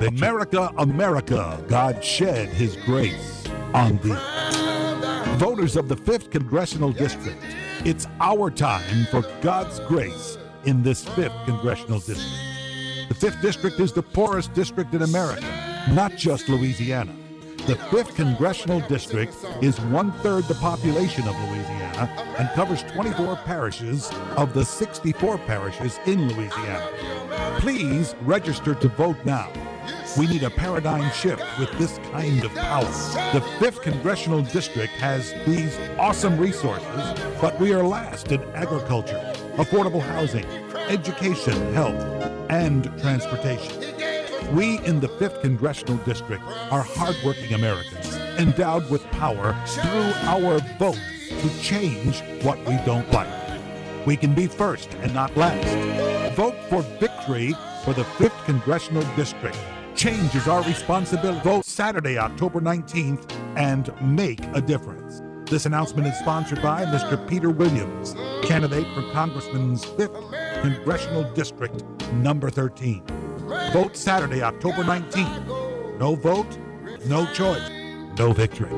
victory. America, America, God shed his grace on thee. Voters of the 5th Congressional District, it's our time for God's grace in this 5th Congressional District. The 5th District is the poorest district in America, not just Louisiana. The 5th Congressional District is 1/3 the population of Louisiana and covers 24 parishes of the 64 parishes in Louisiana. Please register to vote now. We need a paradigm shift with this kind of power. The 5th Congressional District has these awesome resources, but we are last in agriculture, affordable housing, education, health, and transportation. We in the 5th Congressional District are hardworking Americans, endowed with power through our vote to change what we don't like. We can be first and not last. Vote for victory for the 5th Congressional District. Change is our responsibility. Vote Saturday, October 19th, and make a difference. This announcement is sponsored by Mr. Peter Williams, candidate for Congressman's 5th Congressional District, number 13. Vote Saturday, October 19th. No vote, no choice, no victory.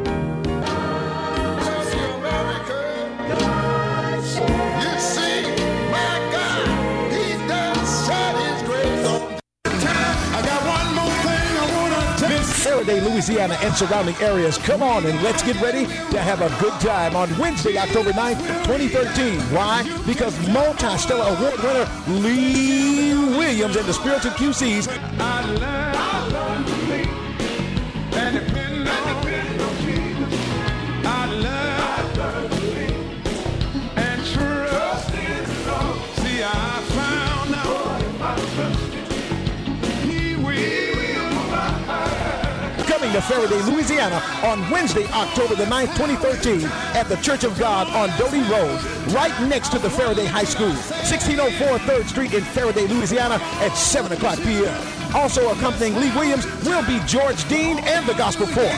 Faraday, Louisiana, and surrounding areas. Come on and let's get ready to have a good time on Wednesday, October 9th, 2013. Why? Because multi-stellar award winner Lee Williams and the Spiritual QCs. I learned to believe and depend on Jesus. I learned to believe and trust in the Lord. See, I found out He will. Coming to Faraday, Louisiana on Wednesday, October the 9th, 2013 at the Church of God on Doty Road, right next to the Faraday High School, 1604 3rd Street in Faraday, Louisiana at 7 o'clock p.m. Also accompanying Lee Williams will be George Dean and the Gospel Four.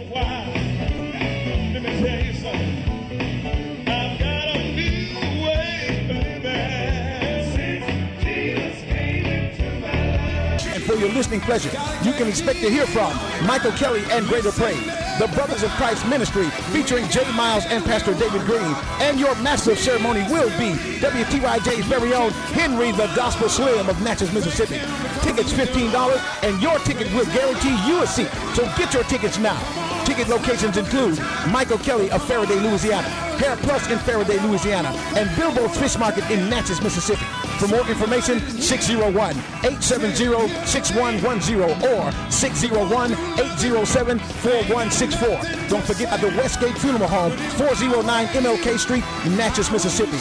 For your listening pleasure, you can expect to hear from Michael Kelly and Greater Praise, the Brothers of Christ Ministry featuring Jay Miles and Pastor David Green, and your master of ceremony will be WTYJ's very own Henry the Gospel Slim of Natchez, Mississippi. Tickets $15 and your ticket will guarantee you a seat, so get your tickets now. Ticket locations include Michael Kelly of Faraday, Louisiana, Hair Plus in Faraday, Louisiana, and Bilbo's Fish Market in Natchez, Mississippi. For more information, 601-870-6110 or 601-807-4164. Don't forget at the Westgate Funeral Home, 409 MLK Street, Natchez, Mississippi.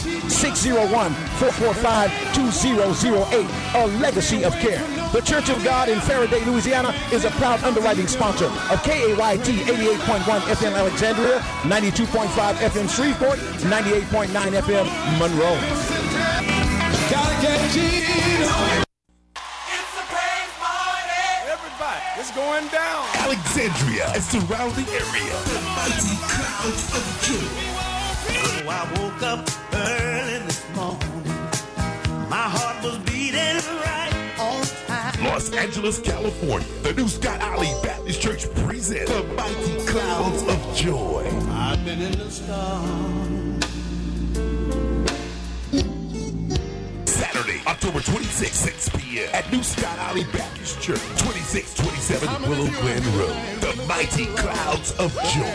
601-445-2008, a legacy of care. The Church of God in Faraday, Louisiana is a proud underwriting sponsor of KAYT 88.1 FM Alexandria, 92.5 FM Shreveport, 98.9 FM Monroe. Gotta get Jesus. It's a praise party. Everybody, it's going down. Alexandria and surrounding area. The mighty clouds of joy. Oh, I woke up early this morning. My heart was beating right on time. Los Angeles, California. The New Scott Alley Baptist Church presents the mighty clouds of joy. I've been in the storm. Saturday, October 26th, 6 p.m. at New Scott Alley Baptist Church, 2627 Willow Glen Road. The mighty clouds of joy.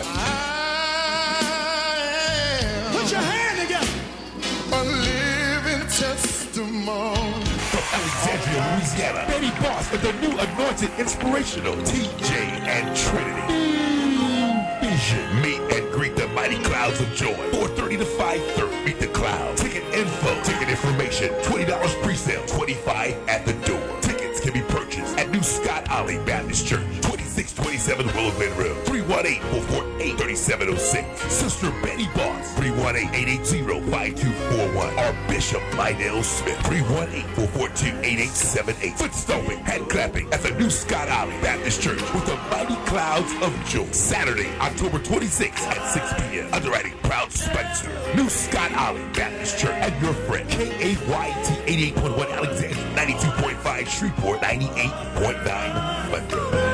Put your hand together. A living testimony. From Alexandria, Louisiana, Betty Boss and the new anointed inspirational TJ and Trinity. Vision. Meet and greet the mighty clouds of joy. 4:30 to 5:30. Meet the clouds. Ticket info. Ticket information. $20 pre-sale. $25 at the door. Tickets can be purchased at New Scott Alley Baptist Church, 2627 Willow Glen Road. 318-448-3706. Sister Betty Boss. 318 318-880-5241. Or Bishop Lydell Smith, 318-442-8878. Foot stomping, hand clapping at the New Scott Alley Baptist Church with the mighty clouds of joy. Saturday, October 26th at 6 p.m. Underwriting proud sponsor, New Scott Alley Baptist Church, and your friend KAYT 88.1 Alexandria, 92.5 Shreveport, 98.9 Monday.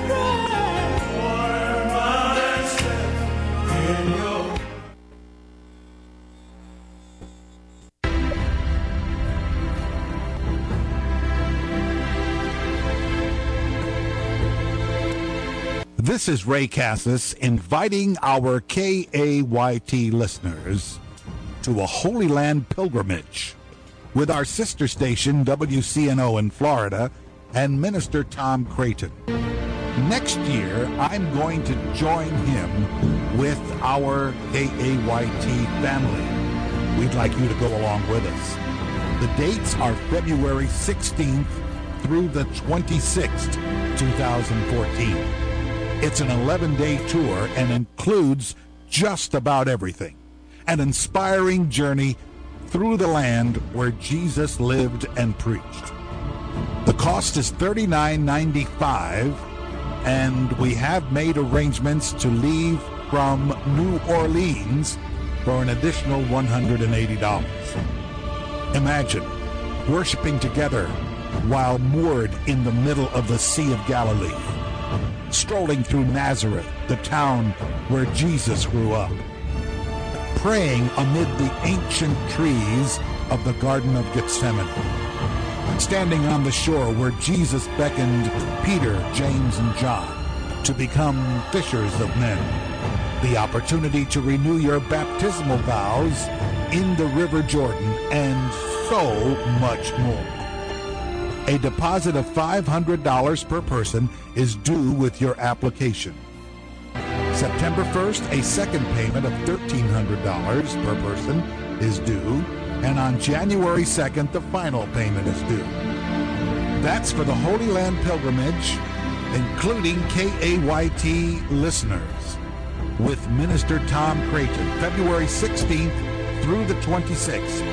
This is Ray Cassis inviting our KAYT listeners to a Holy Land pilgrimage with our sister station WCNO in Florida and Minister Tom Creighton. Next year, I'm going to join him with our KAYT family. We'd like you to go along with us. The dates are February 16th through the 26th, 2014. It's an 11-day tour and includes just about everything. An inspiring journey through the land where Jesus lived and preached. The cost is $39.95, and we have made arrangements to leave from New Orleans for an additional $180. Imagine worshiping together while moored in the middle of the Sea of Galilee, strolling through Nazareth, the town where Jesus grew up, praying amid the ancient trees of the Garden of Gethsemane, standing on the shore where Jesus beckoned Peter, James, and John to become fishers of men, the opportunity to renew your baptismal vows in the River Jordan, and so much more. A deposit of $500 per person is due with your application. September 1st, a second payment of $1,300 per person is due, and on January 2nd, the final payment is due. That's for the Holy Land pilgrimage, including KAYT listeners, with Minister Tom Creighton, February 16th through the 26th,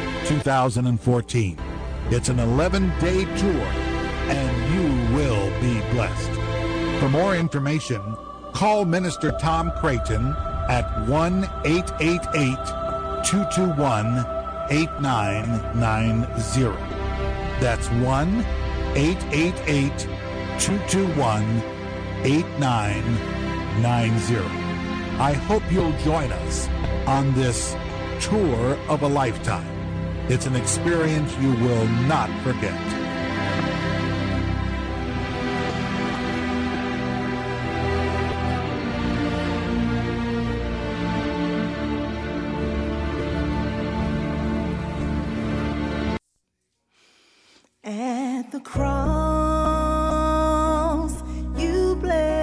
2014. It's an 11-day tour, and you will be blessed. For more information, call Minister Tom Creighton at 1-888-221-8990. That's 1-888-221-8990. I hope you'll join us on this tour of a lifetime. It's an experience you will not forget. At the cross, you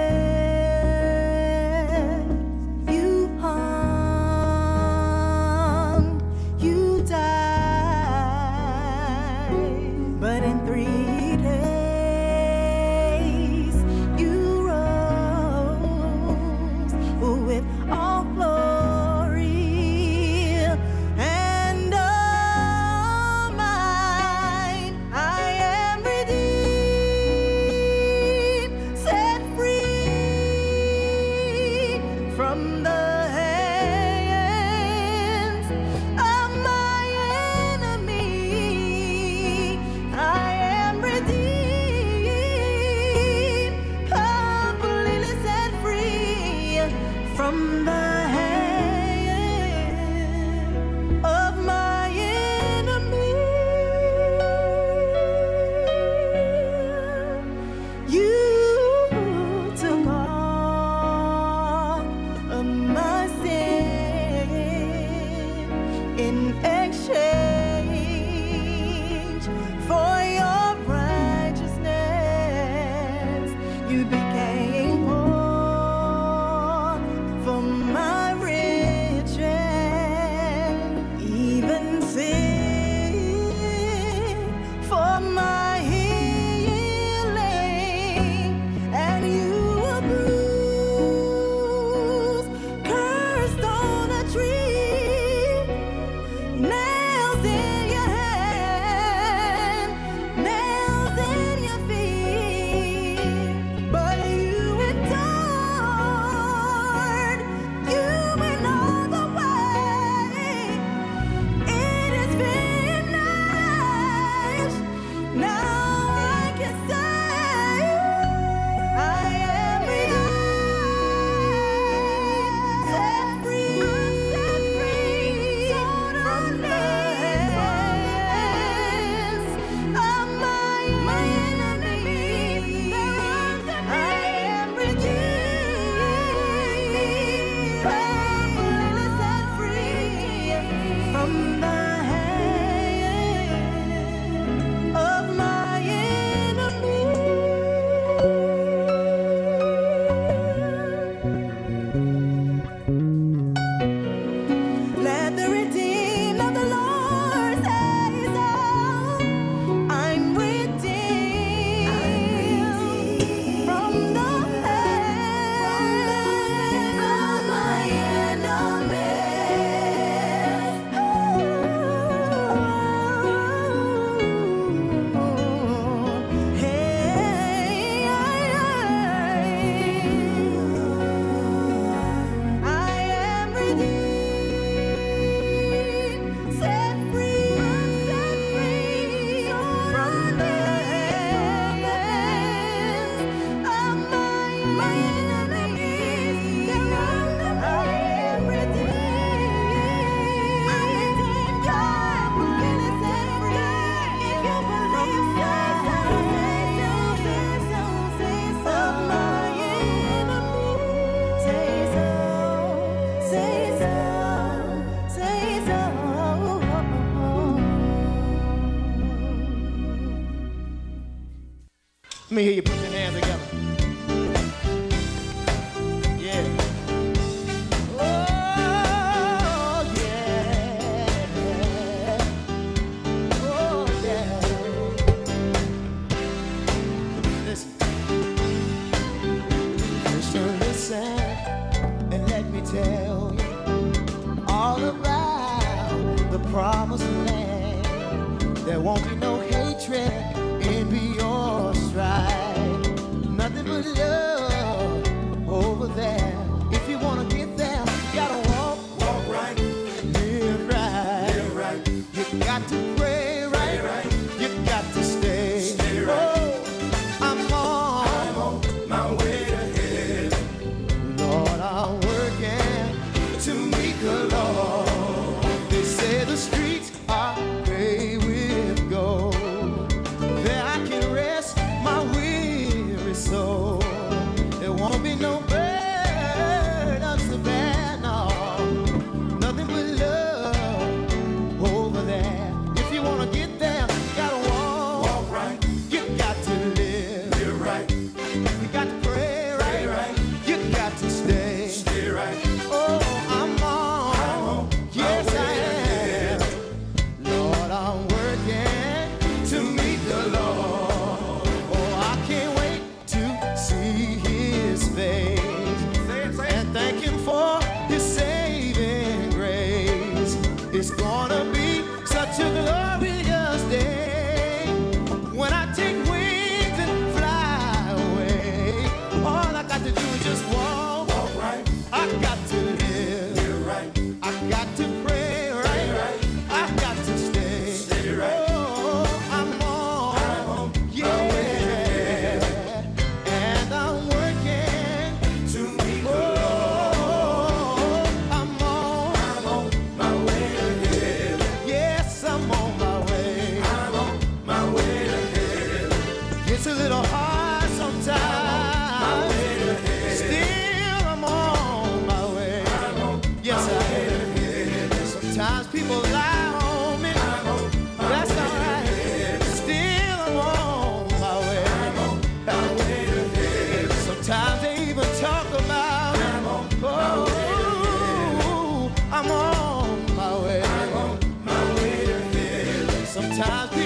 bled, you hung, you died, but in 3 days you rose with all glory and all mine. I am redeemed. Let me hear you put your hands together. Yeah. Oh, yeah. Oh, yeah. Listen. Listen, and let me tell you all about the promised land. There won't be no hatred, envy, or strife. Nothing but love over there. If you wanna get there, you gotta walk right, live right. You got to pray right. You got to stay right. Oh, I'm on my way to heaven. Lord, I'm working to meet the Lord. They say the streets are paved with gold. There I can rest my weary soul. There won't be no burdens to bear, no. Nothing but love over there. If you wanna get there, you gotta walk right. You got to live right. You got to pray right. You got to stay right. Oh, I'm on. Yes, I am. Lord, I'm working to meet the Lord. Oh, I can't wait to see His face and thank Him for His saving grace. It's gonna be such a glorious day when I take wings and fly away. All I got to do is just walk right. I got to live right. I got to pray right. I got to stay right. Oh, I'm on, yeah. And I'm working to meet the Lord. I'm on my way to heaven. Yes, I'm on my way. I'm on my way to heaven. It's a little hard sometimes. Still, I'm on my way. Yes, I am. Sometimes people lie on me. That's all right. Still, I'm on my way. Sometimes they even talk about me. Oh, I'm on my way. Sometimes